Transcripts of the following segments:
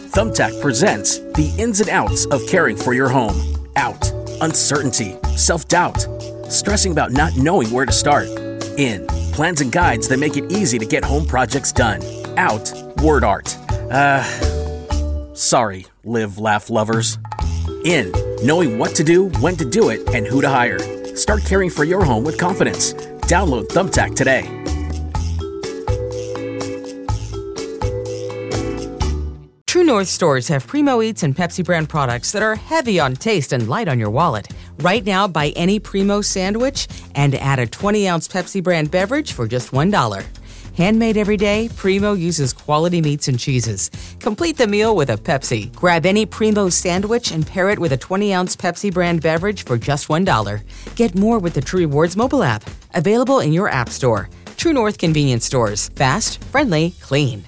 Thumbtack presents the ins and outs of caring for your home. Out, uncertainty, self-doubt, stressing about not knowing where to start. In, plans and guides that make it easy to get home projects done. Out, word art. Sorry, live, laugh lovers. In, knowing what to do, when to do it, and who to hire. Start caring for your home with confidence. Download Thumbtack today. True North stores have Primo Eats and Pepsi brand products that are heavy on taste and light on your wallet. Right now, buy any Primo sandwich and add a 20-ounce Pepsi brand beverage for just $1. Handmade every day, Primo uses quality meats and cheeses. Complete the meal with a Pepsi. Grab any Primo sandwich and pair it with a 20-ounce Pepsi brand beverage for just $1. Get more with the True Rewards mobile app. Available in your app store. True North convenience stores. Fast, friendly, clean.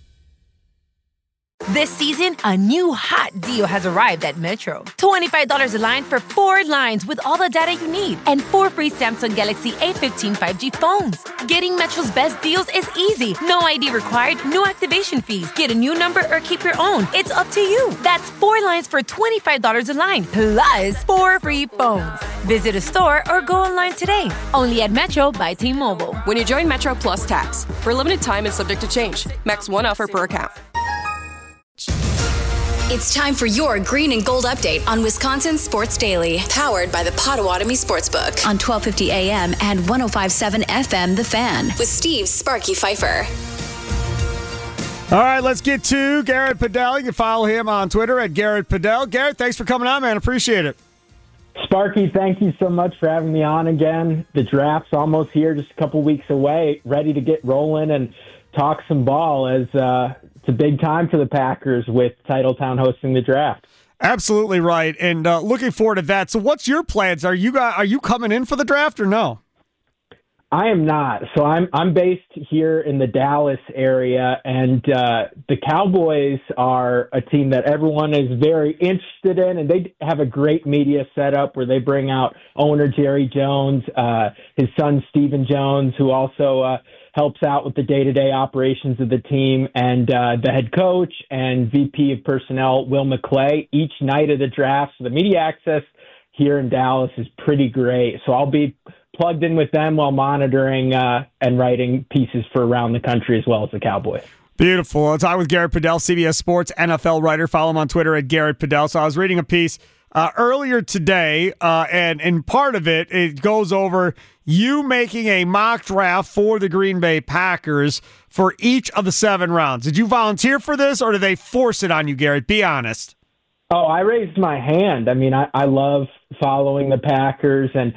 This season, a new hot deal has arrived at Metro. $25 a line for 4 lines with all the data you need and 4 free Samsung Galaxy A15 5G phones. Getting Metro's best deals is easy. No ID required, no activation fees. Get a new number or keep your own. It's up to you. That's 4 lines for $25 a line, plus 4 free phones. Visit a store or go online today. Only at Metro by T-Mobile. When you join Metro Plus Tax. For a limited time and subject to change. Max 1 offer per account. It's time for your Green and Gold update on Wisconsin Sports Daily, powered by the Potawatomi Sportsbook on 1250 AM and 105.7 FM The Fan with Steve Sparky Pfeiffer. All right, let's get to Garrett Padell. You can follow him on Twitter at Garrett Padell. Garrett, thanks for coming on, man. Appreciate it. Sparky, thank you so much for having me on again. The draft's almost here, just a couple weeks away, ready to get rolling and talk some ball as it's a big time for the Packers with Titletown hosting the draft. Absolutely right, and looking forward to that. So what's your plans? Are you coming in for the draft or no? I am not. So I'm based here in the Dallas area, and the Cowboys are a team that everyone is very interested in, and they have a great media setup where they bring out owner Jerry Jones, his son Stephen Jones, who also helps out with the day-to-day operations of the team, and the head coach and VP of personnel, Will McClay, each night of the draft. So the media access here in Dallas is pretty great. So I'll be plugged in with them while monitoring and writing pieces for around the country as well as the Cowboys. Beautiful. I'll talk with Garrett Padell, CBS Sports NFL writer. Follow him on Twitter at Garrett Padell. So I was reading a piece earlier today, and in part of it, it goes over you making a mock draft for the Green Bay Packers for each of the 7 rounds. Did you volunteer for this, or did they force it on you, Garrett? Be honest. Oh, I raised my hand. I mean, I love following the Packers, and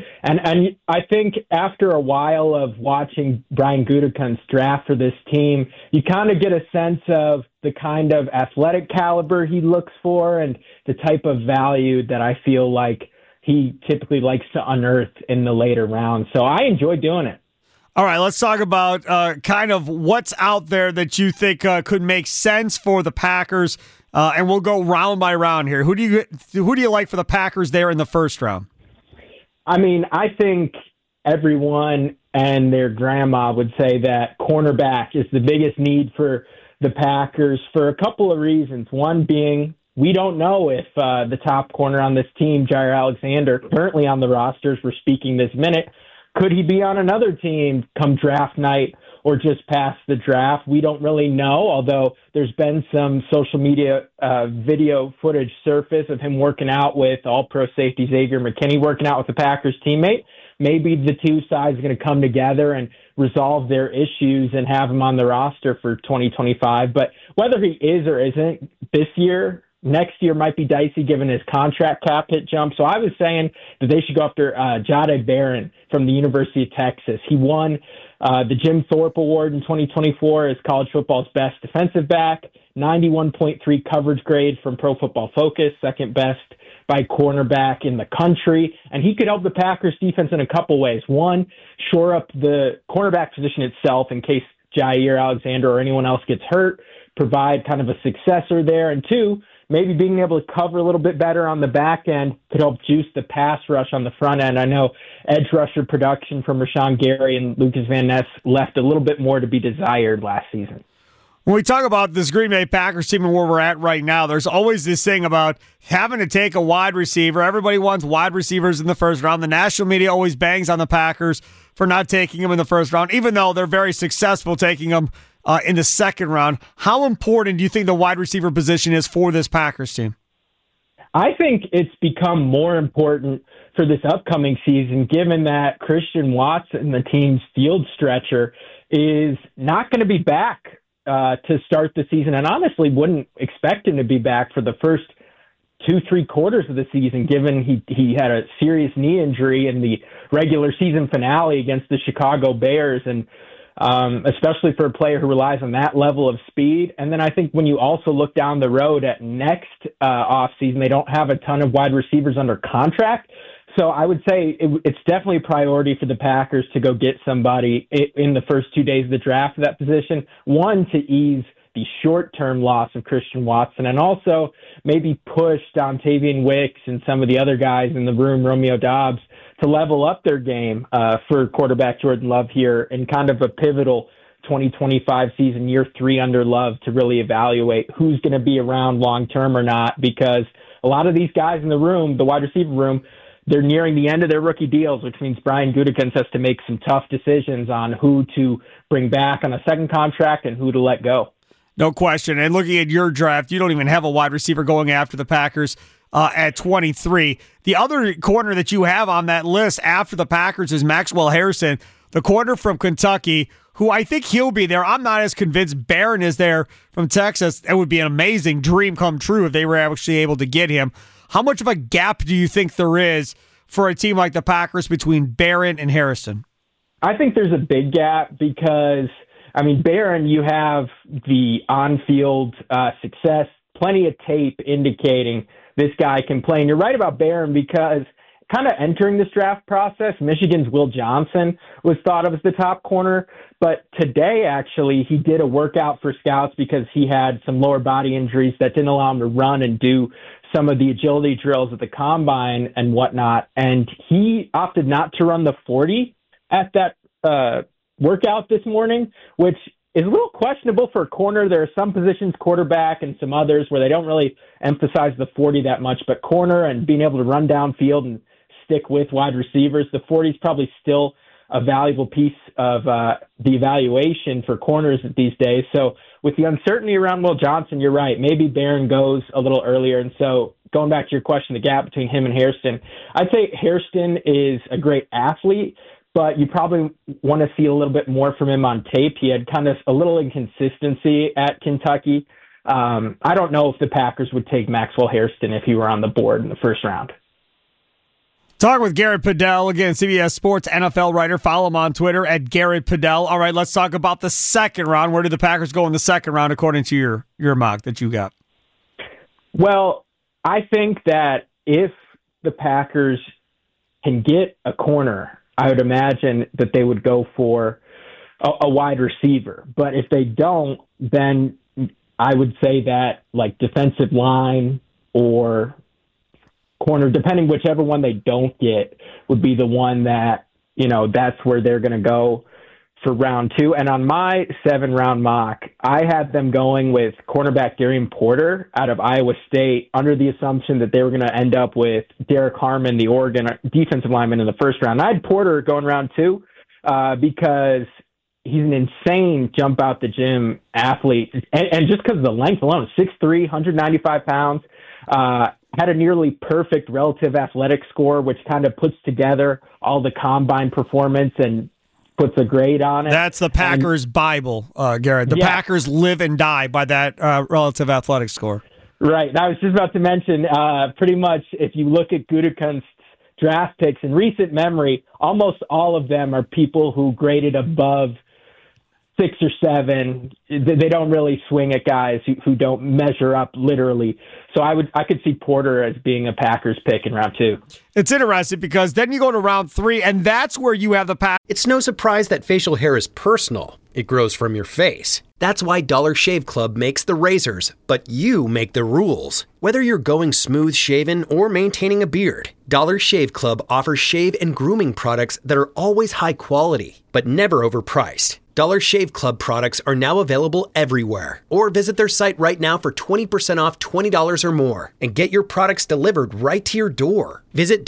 I think after a while of watching Brian Gutekunst's draft for this team, you kind of get a sense of the kind of athletic caliber he looks for and the type of value that I feel like he typically likes to unearth in the later rounds. So I enjoy doing it. All right, let's talk about kind of what's out there that you think could make sense for the Packers. And we'll go round by round here. Who do you like for the Packers there in the first round? I mean, I think everyone and their grandma would say that cornerback is the biggest need for the Packers for a couple of reasons. One being we don't know if the top corner on this team, Jair Alexander, currently on the roster as we're speaking this minute, could he be on another team come draft night or just past the draft? We don't really know, although there's been some social media video footage surface of him working out with all-pro safety Xavier McKinney, working out with the Packers teammate. Maybe the two sides are going to come together and resolve their issues and have him on the roster for 2025. But whether he is or isn't this year, next year might be dicey given his contract cap hit jump. So I was saying that they should go after Jahdae Barron from the University of Texas. He won the Jim Thorpe Award in 2024 as college football's best defensive back, 91.3 coverage grade from Pro Football Focus, second best by cornerback in the country. And he could help the Packers defense in a couple ways. One, shore up the cornerback position itself in case Jair Alexander or anyone else gets hurt, provide kind of a successor there. And two, maybe being able to cover a little bit better on the back end could help juice the pass rush on the front end. I know edge rusher production from Rashawn Gary and Lucas Van Ness left a little bit more to be desired last season. When we talk about this Green Bay Packers team and where we're at right now, there's always this thing about having to take a wide receiver. Everybody wants wide receivers in the first round. The national media always bangs on the Packers for not taking them in the first round, even though they're very successful taking them in the second round. How important do you think the wide receiver position is for this Packers team? I think it's become more important for this upcoming season, given that Christian Watson, the team's field stretcher, is not going to be back to start the season, and honestly wouldn't expect him to be back for the first 2-3 quarters of the season, given he had a serious knee injury in the regular season finale against the Chicago Bears, and especially for a player who relies on that level of speed. And then I think when you also look down the road at next offseason, they don't have a ton of wide receivers under contract. So I would say it's definitely a priority for the Packers to go get somebody in the first 2 days of the draft for that position. One, to ease the short-term loss of Christian Watson, and also maybe push Dontavian Wicks and some of the other guys in the room, Romeo Doubs, to level up their game for quarterback Jordan Love here in kind of a pivotal 2025 season, year 3 under Love, to really evaluate who's going to be around long-term or not, because a lot of these guys in the room, the wide receiver room, they're nearing the end of their rookie deals, which means Brian Gutekunst has to make some tough decisions on who to bring back on a second contract and who to let go. No question. And looking at your draft, you don't even have a wide receiver going after the Packers at 23. The other corner that you have on that list after the Packers is Maxwell Harrison, the corner from Kentucky, who I think he'll be there. I'm not as convinced Barron is there from Texas. It would be an amazing dream come true if they were actually able to get him. How much of a gap do you think there is for a team like the Packers between Barron and Harrison? I think there's a big gap because, I mean, Barron, you have the on-field success, plenty of tape indicating this guy can play. And you're right about Barron because kind of entering this draft process, Michigan's Will Johnson was thought of as the top corner. But today, actually, he did a workout for scouts because he had some lower body injuries that didn't allow him to run and do some of the agility drills at the combine and whatnot. And he opted not to run the 40 at that workout this morning, which is a little questionable for a corner. There are some positions, quarterback and some others, where they don't really emphasize the 40 that much, but corner and being able to run downfield and stick with wide receivers, the 40 is probably still a valuable piece of the evaluation for corners these days. So with the uncertainty around Will Johnson, you're right. Maybe Barron goes a little earlier. And so going back to your question, the gap between him and Hairston, I'd say Hairston is a great athlete, but you probably want to see a little bit more from him on tape. He had kind of a little inconsistency at Kentucky. I don't know if the Packers would take Maxwell Hairston if he were on the board in the first round. Talk with Garrett Pedell, again, CBS Sports NFL writer. Follow him on Twitter at Garrett Pedell. All right, let's talk about the second round. Where did the Packers go in the second round according to your mock that you got? Well, I think that if the Packers can get a corner, I would imagine that they would go for a wide receiver. But if they don't, then I would say that like defensive line or corner, depending whichever one they don't get, would be the one that, you know, that's where they're going to go for round 2. And on my 7-round mock, I had them going with cornerback Darian Porter out of Iowa State under the assumption that they were going to end up with Derek Harmon, the Oregon defensive lineman, in the first round. I had Porter going round 2 because he's an insane jump out the gym athlete. And just because of the length alone, 6'3", 195 pounds, had a nearly perfect relative athletic score, which kind of puts together all the combine performance and puts a grade on it. That's the Packers' Bible, Garrett. The Packers live and die by that relative athletic score. Right. I was just about to mention, pretty much if you look at Gutekunst's draft picks in recent memory, almost all of them are people who graded above 6 or 7. They don't really swing at guys who don't measure up literally. So I could see Porter as being a Packers pick in round 2. It's interesting because then you go to round 3, and that's where you have the Packers. It's no surprise that facial hair is personal. It grows from your face. That's why Dollar Shave Club makes the razors, but you make the rules. Whether you're going smooth shaven or maintaining a beard, Dollar Shave Club offers shave and grooming products that are always high quality, but never overpriced. Dollar Shave Club products are now available everywhere. Or visit their site right now for 20% off $20 or more and get your products delivered right to your door. Visit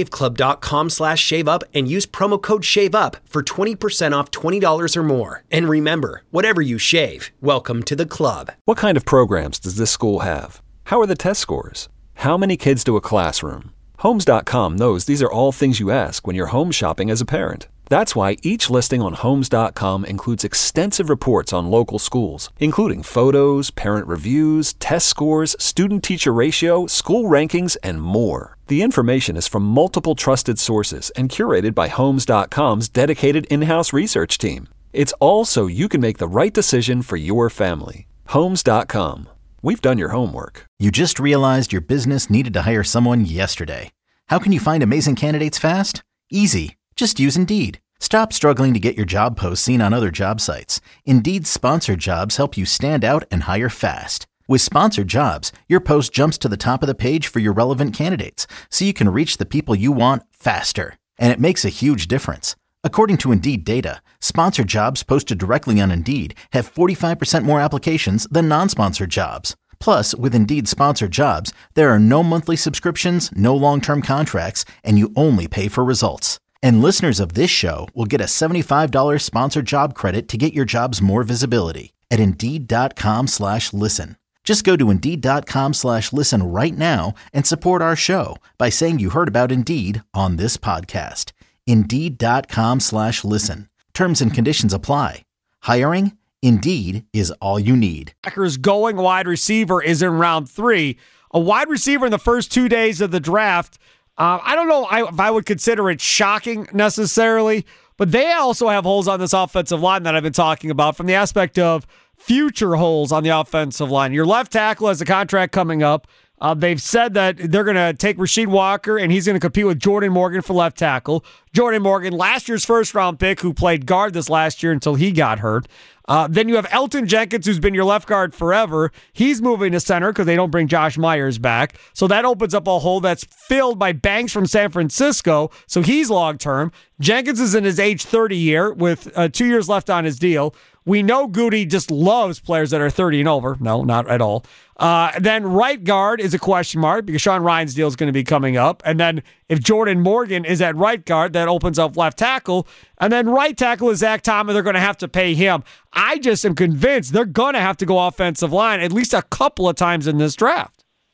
dollarshaveclub.com/shaveup and use promo code SHAVEUP for 20% off $20 or more. And remember, whatever you shave, welcome to the club. What kind of programs does this school have? How are the test scores? How many kids to a classroom? Homes.com knows these are all things you ask when you're home shopping as a parent. That's why each listing on Homes.com includes extensive reports on local schools, including photos, parent reviews, test scores, student-teacher ratio, school rankings, and more. The information is from multiple trusted sources and curated by Homes.com's dedicated in-house research team. It's all so you can make the right decision for your family. Homes.com. We've done your homework. You just realized your business needed to hire someone yesterday. How can you find amazing candidates fast? Easy. Just use Indeed. Stop struggling to get your job posts seen on other job sites. Indeed's sponsored jobs help you stand out and hire fast. With sponsored jobs, your post jumps to the top of the page for your relevant candidates, so you can reach the people you want faster. And it makes a huge difference. According to Indeed data, sponsored jobs posted directly on Indeed have 45% more applications than non-sponsored jobs. Plus, with Indeed sponsored jobs, there are no monthly subscriptions, no long-term contracts, and you only pay for results. And listeners of this show will get a $75 sponsored job credit to get your jobs more visibility at Indeed.com/listen. Just go to Indeed.com/listen right now and support our show by saying you heard about Indeed on this podcast. Indeed.com/listen. Terms and conditions apply. Hiring? Indeed is all you need. Packers going wide receiver is in round 3. A wide receiver in the first 2 days of the draft. I don't know if I would consider it shocking necessarily, but they also have holes on this offensive line that I've been talking about from the aspect of future holes on the offensive line. Your left tackle has a contract coming up. They've said that they're going to take Rasheed Walker, and he's going to compete with Jordan Morgan for left tackle. Jordan Morgan, last year's first-round pick, who played guard this last year until he got hurt. Then you have Elton Jenkins, who's been your left guard forever. He's moving to center because they don't bring Josh Myers back. So that opens up a hole that's filled by Banks from San Francisco. So he's long-term. Jenkins is in his age 30 year with 2 years left on his deal. We know Goody just loves players that are 30 and over. No, not at all. Then right guard is a question mark because Sean Ryan's deal is going to be coming up. And then if Jordan Morgan is at right guard, that opens up left tackle. And then right tackle is Zach Thomas. They're going to have to pay him. I just am convinced they're going to have to go offensive line at least a couple of times in this draft.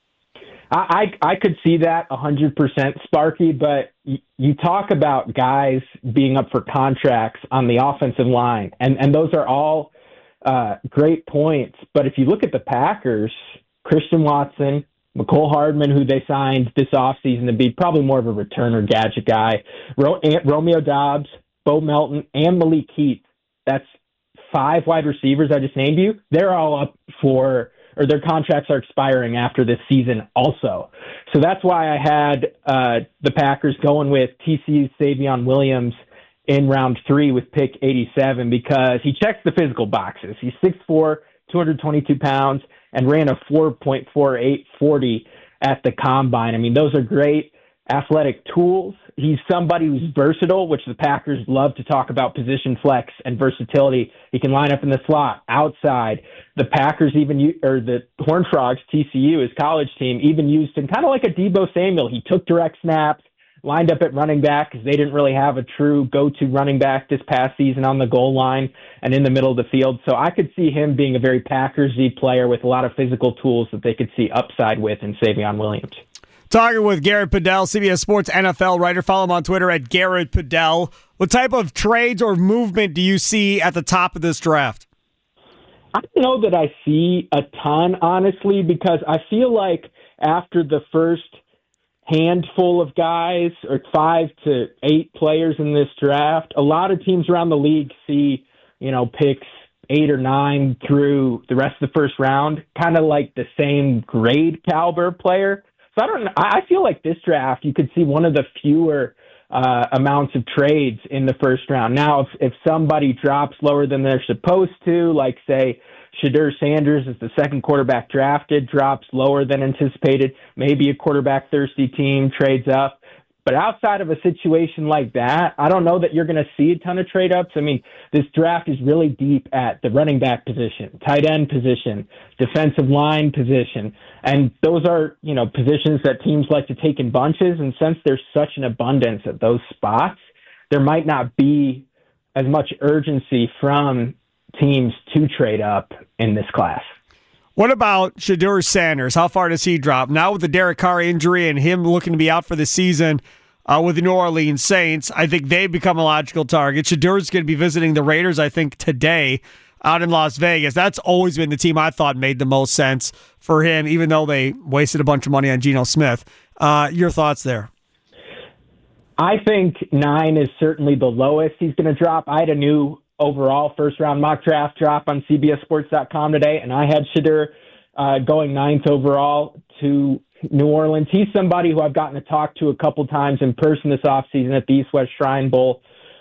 I could see that 100%, Sparky, but you talk about guys being up for contracts on the offensive line, and those are all great points. But if you look at the Packers, Christian Watson, McCole Hardman, who they signed this offseason to be probably more of a returner gadget guy, Romeo Doubs, Bo Melton, and Malik Heath. That's 5 wide receivers I just named you. They're all up for – or their contracts are expiring after this season also. So that's why I had the Packers going with TCU's Savion Williams in round 3 with pick 87 because he checks the physical boxes. He's 6'4", 222 pounds, and ran a 4.48 40 at the combine. I mean, those are great athletic tools. He's somebody who's versatile, which the Packers love to talk about position flex and versatility. He can line up in the slot, outside. The Packers the Horned Frogs, TCU, his college team, even used him kind of like a Deebo Samuel. He took direct snaps, lined up at running back because they didn't really have a true go-to running back this past season on the goal line and in the middle of the field. So I could see him being a very Packers-y player with a lot of physical tools that they could see upside with in Savion Williams. Talking with Garrett Padell, CBS Sports NFL writer. Follow him on Twitter at Garrett Padell. What type of trades or movement do you see at the top of this draft? I don't know that I see a ton, honestly, because I feel like after the first handful of guys, or 5 to 8 players in this draft, a lot of teams around the league see, picks 8 or 9 through the rest of the first round, kind of like the same grade caliber player. So I feel like this draft, you could see one of the fewer amounts of trades in the first round. Now, if somebody drops lower than they're supposed to, like, say, Shedeur Sanders is the second quarterback drafted, drops lower than anticipated, maybe a quarterback-thirsty team trades up. But outside of a situation like that, I don't know that you're going to see a ton of trade-ups. I mean, this draft is really deep at the running back position, tight end position, defensive line position. And those are, positions that teams like to take in bunches. And since there's such an abundance at those spots, there might not be as much urgency from teams to trade up in this class. What about Shedeur Sanders? How far does he drop? Now with the Derek Carr injury and him looking to be out for the season with the New Orleans Saints, I think they've become a logical target. Shedeur's going to be visiting the Raiders, I think, today out in Las Vegas. That's always been the team I thought made the most sense for him, even though they wasted a bunch of money on Geno Smith. Your thoughts there? I think 9 is certainly the lowest he's going to drop. I had a new overall first-round mock draft drop on CBSSports.com today, and I had Shedeur going 9th overall to New Orleans. He's somebody who I've gotten to talk to a couple times in person this offseason at the East-West Shrine Bowl,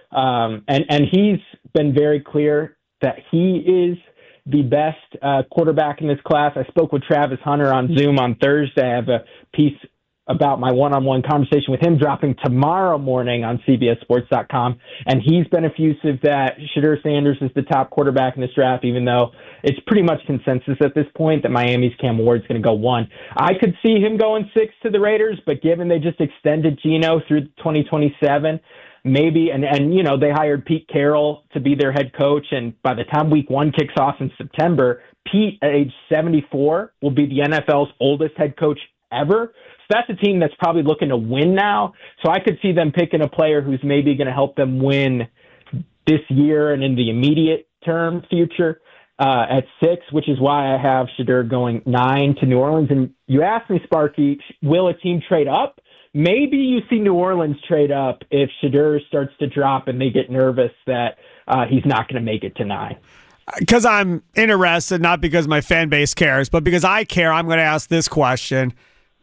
and he's been very clear that he is the best quarterback in this class. I spoke with Travis Hunter on Zoom on Thursday. I have a piece about my one-on-one conversation with him dropping tomorrow morning on CBSSports.com, and he's been effusive that Shedeur Sanders is the top quarterback in this draft, even though it's pretty much consensus at this point that Miami's Cam Ward's going to go 1. I could see him going 6 to the Raiders, but given they just extended Geno through 2027, maybe, and they hired Pete Carroll to be their head coach, and by the time week 1 kicks off in September, Pete, at age 74, will be the NFL's oldest head coach ever. So that's a team that's probably looking to win now. So I could see them picking a player who's maybe going to help them win this year and in the immediate term future at 6, which is why I have Shedeur going 9 to New Orleans. And you asked me, Sparky, will a team trade up? Maybe you see New Orleans trade up if Shedeur starts to drop and they get nervous that he's not going to make it to 9. Because I'm interested, not because my fan base cares, but because I care, I'm going to ask this question.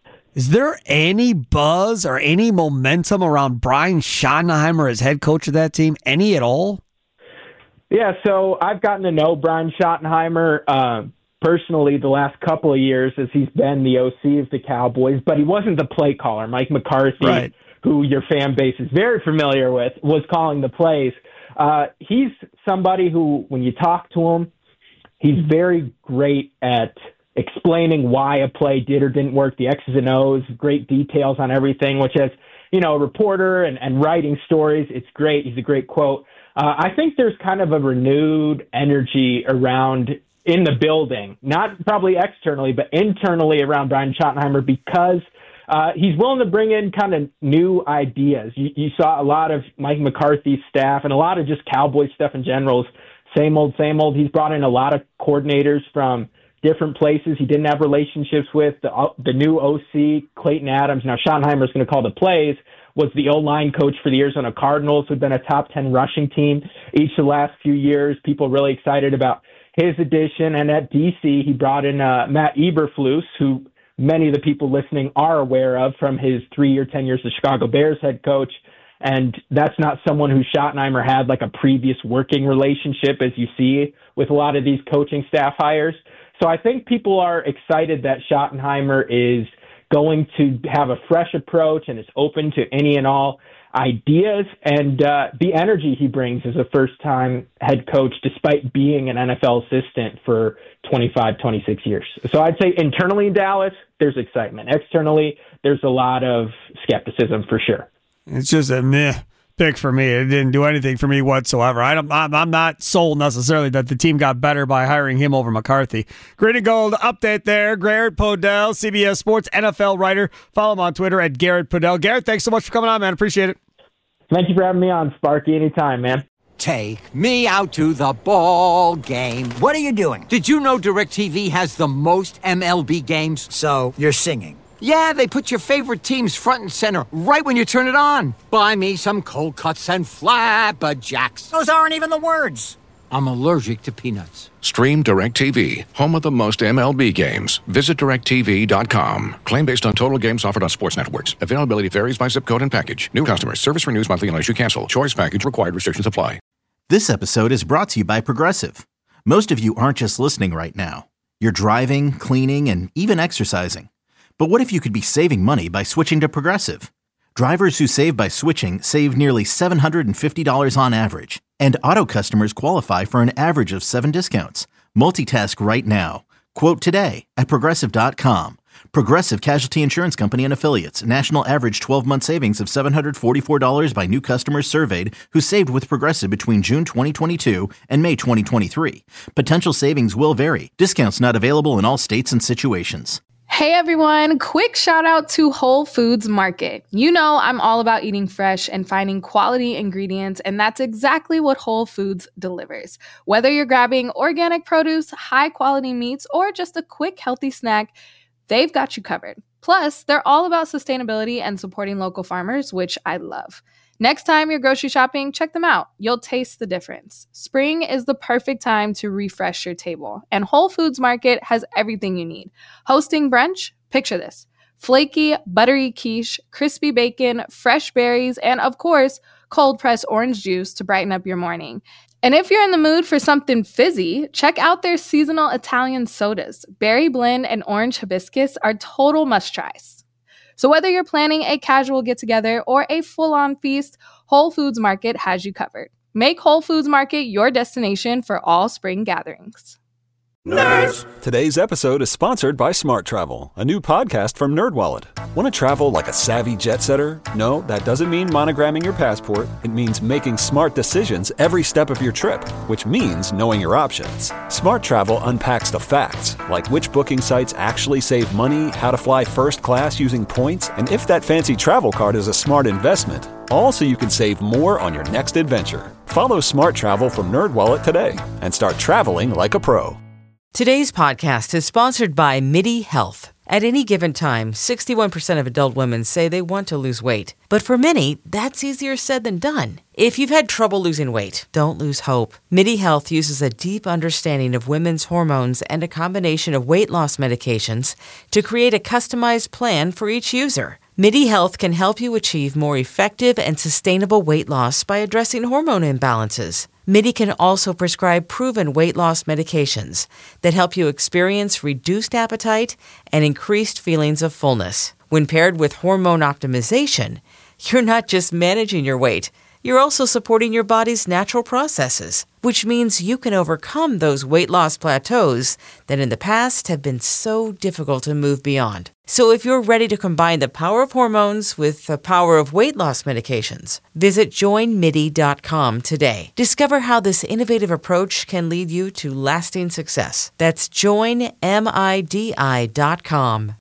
Is there any buzz or any momentum around Brian Schottenheimer as head coach of that team? Any at all? Yeah, so I've gotten to know Brian Schottenheimer personally the last couple of years as he's been the OC of the Cowboys, but he wasn't the play caller. Mike McCarthy, right, who your fan base is very familiar with, was calling the plays. He's somebody who, when you talk to him, he's very great at explaining why a play did or didn't work, the X's and O's, great details on everything, which as, a reporter and writing stories, it's great. He's a great quote. I think there's kind of a renewed energy around in the building, not probably externally, but internally around Brian Schottenheimer because he's willing to bring in kind of new ideas. You saw a lot of Mike McCarthy's staff and a lot of just Cowboys stuff in general. Same old, same old. He's brought in a lot of coordinators from different places he didn't have relationships with. The new OC, Clayton Adams, now Schottenheimer's going to call the plays, was the O-line coach for the Arizona Cardinals, who'd been a top 10 rushing team each of the last few years. People really excited about his addition. And at DC, he brought in Matt Eberflus, who many of the people listening are aware of from his 3-year tenure as the Chicago Bears head coach. And that's not someone who Schottenheimer had like a previous working relationship, as you see with a lot of these coaching staff hires. So I think people are excited that Schottenheimer is going to have a fresh approach and is open to any and all ideas, and the energy he brings as a first-time head coach despite being an NFL assistant for 25, 26 years. So I'd say internally in Dallas, there's excitement. Externally, there's a lot of skepticism for sure. It's just a meh pick for me. It didn't do anything for me whatsoever. I'm not sold necessarily that the team got better by hiring him over McCarthy. Green and Gold update there. Garrett Podell, CBS Sports NFL writer. Follow him on Twitter at Garrett Podell. Garrett, thanks so much for coming on, man. Appreciate it. Thank you for having me on, Sparky. Anytime, man. Take me out to the ball game. What are you doing? Did you know DirecTV has the most MLB games? So you're singing. Yeah, they put your favorite teams front and center right when you turn it on. Buy me some cold cuts and flapjacks. Those aren't even the words. I'm allergic to peanuts. Stream DirecTV, home of the most MLB games. Visit DirecTV.com. Claim based on total games offered on sports networks. Availability varies by zip code and package. New customers. Service renews monthly unless you cancel. Choice package required. Restrictions apply. This episode is brought to you by Progressive. Most of you aren't just listening right now. You're driving, cleaning, and even exercising. But what if you could be saving money by switching to Progressive? Drivers who save by switching save nearly $750 on average. And auto customers qualify for an average of 7 discounts. Multitask right now. Quote today at Progressive.com. Progressive Casualty Insurance Company and Affiliates. National average 12-month savings of $744 by new customers surveyed who saved with Progressive between June 2022 and May 2023. Potential savings will vary. Discounts not available in all states and situations. Hey everyone, quick shout out to Whole Foods Market. You know I'm all about eating fresh and finding quality ingredients, and that's exactly what Whole Foods delivers. Whether you're grabbing organic produce, high quality meats, or just a quick healthy snack, they've got you covered. Plus, they're all about sustainability and supporting local farmers, which I love. Next time you're grocery shopping, check them out. You'll taste the difference. Spring is the perfect time to refresh your table, and Whole Foods Market has everything you need. Hosting brunch? Picture this. Flaky, buttery quiche, crispy bacon, fresh berries, and of course, cold-pressed orange juice to brighten up your morning. And if you're in the mood for something fizzy, check out their seasonal Italian sodas. Berry blend and orange hibiscus are total must-tries. So whether you're planning a casual get-together or a full-on feast, Whole Foods Market has you covered. Make Whole Foods Market your destination for all spring gatherings. Nerds! Today's episode is sponsored by Smart Travel, a new podcast from NerdWallet. Want to travel like a savvy jet setter? No, that doesn't mean monogramming your passport. It means making smart decisions every step of your trip, which means knowing your options. Smart Travel unpacks the facts, like which booking sites actually save money, how to fly first class using points, and if that fancy travel card is a smart investment. All so you can save more on your next adventure. Follow Smart Travel from NerdWallet today and start traveling like a pro. Today's podcast is sponsored by MIDI Health. At any given time, 61% of adult women say they want to lose weight. But for many, that's easier said than done. If you've had trouble losing weight, don't lose hope. MIDI Health uses a deep understanding of women's hormones and a combination of weight loss medications to create a customized plan for each user. MIDI Health can help you achieve more effective and sustainable weight loss by addressing hormone imbalances. MIDI can also prescribe proven weight loss medications that help you experience reduced appetite and increased feelings of fullness. When paired with hormone optimization, you're not just managing your weight, you're also supporting your body's natural processes, which means you can overcome those weight loss plateaus that in the past have been so difficult to move beyond. So if you're ready to combine the power of hormones with the power of weight loss medications, visit joinmidi.com today. Discover how this innovative approach can lead you to lasting success. That's joinmidi.com.